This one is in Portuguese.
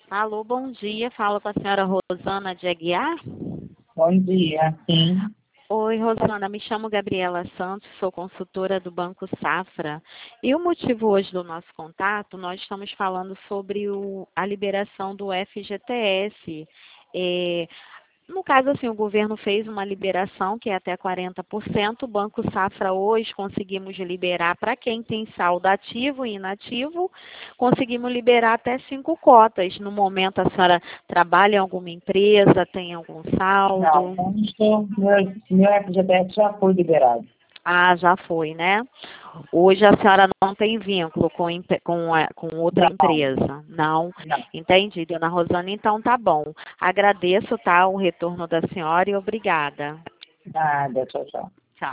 Alô, bom dia. Falo com a senhora Rosana de Aguiar. Bom dia, sim. Oi, Rosana. Me chamo Gabriela Santos, sou consultora do Banco Safra. E o motivo hoje do nosso contato, nós estamos falando sobre a liberação do FGTS. No caso, assim, o governo fez uma liberação que é até 40%. O Banco Safra hoje conseguimos liberar para quem tem saldo ativo e inativo, conseguimos liberar até 5 cotas. No momento, a senhora trabalha em alguma empresa, tem algum Não, saldo? não estou, meu FGTS já foi liberado. Ah, já foi, né? Hoje a senhora não tem vínculo com outra Não, empresa, não? não. Entendi, dona Rosana. Então tá bom. Agradeço, tá, o retorno da senhora e obrigada. Nada, tchau, tchau.